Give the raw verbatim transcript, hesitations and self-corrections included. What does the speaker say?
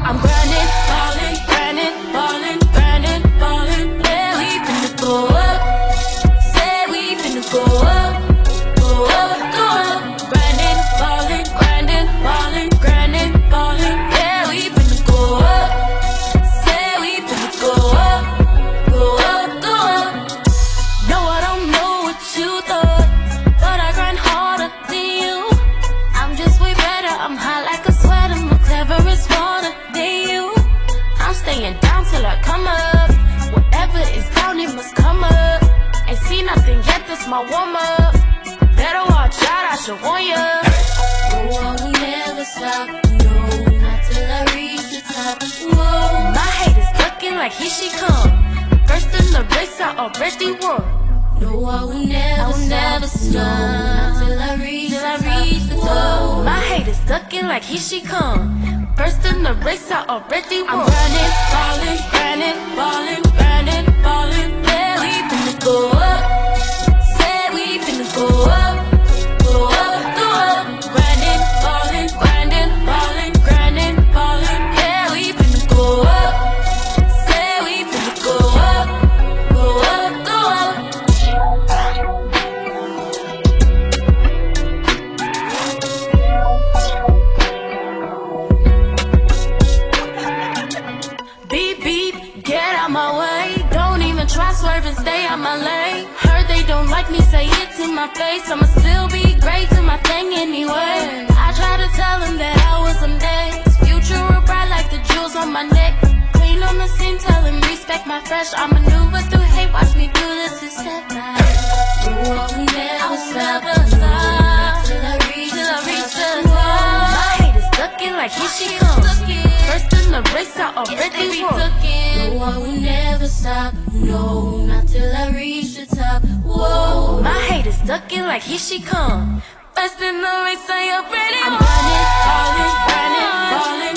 I'm grinding, ballin', grinding, ballin', grinding, ballin'. Yeah, we finna go up. Say we finna go up, go up, go up. Grinding, ballin', grinding, ballin', grinding, ballin'. Yeah, we finna go up. Say we finna go up, go up, go up. No, I don't know what you thought, but I grind harder than you. I'm just way better, I'm hot like a sweater, more clever as water than you. I'm staying down till I come up. Whatever is down, it must come up. Ain't seen nothing yet, this my warm up. Better watch out, I should warn ya. No, I will never stop, no, not till I reach the top. Whoa, my haters looking like here she come. First in the race, I already won. No, I will never, I will stop, never stop, not till I reach, till I reach the top. My haters looking like here she come. First in the race, I already won. I'm grinding, ballin', grinding, ballin', grinding, ballin'. Yeah, we finna go up. Say we finna go up, go up, go up. Grinding, ballin', grinding, ballin', grinding, ballin'. Yeah, we finna go up. Say we finna go up, go up, go up. Beep, beep, get out my way. Don't even try swerving, stay out my lane. Heard they don't like me, say it to my face. I'ma still be great to my thing anyway. I try to tell them that I was some days. Future real bright like the jewels on my neck. Queen on the scene, tell them respect my fresh. I maneuver through hate, watch me do the two-step back. No, I will never stop, stop till I reach, till I reach the top. My haters looking like here she comes. First in the race, I already won. No, I will never stop, no, not till I reach the top. Whoa, my haters looking like here she come. First in the race, I already won. I'm grinding, ballin', grinding, ballin'.